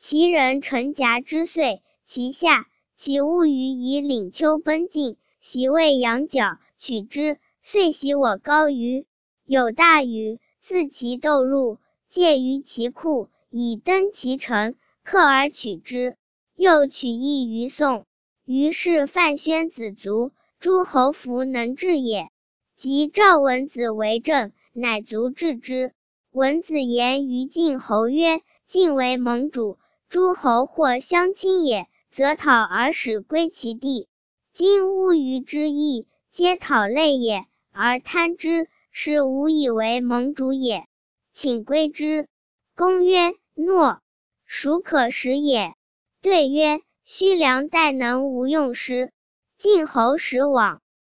其人乘甲之岁，其下，其物于以领丘奔进，袭谓羊角，取之，遂袭我高于。有大禹，自其斗入，介于其库，以登其城，克而取之。又取义于宋。于是范宣子卒，诸侯弗能治也。及赵文子为政，乃卒治之。文子言于晋侯曰：晋为盟主，诸侯或相亲也，则讨而使归其地。今乌于之役，皆讨类也，而贪之，是吾以为盟主也。请归之。公曰：诺。孰可使也？对曰：须梁代能无用师。晋侯使往。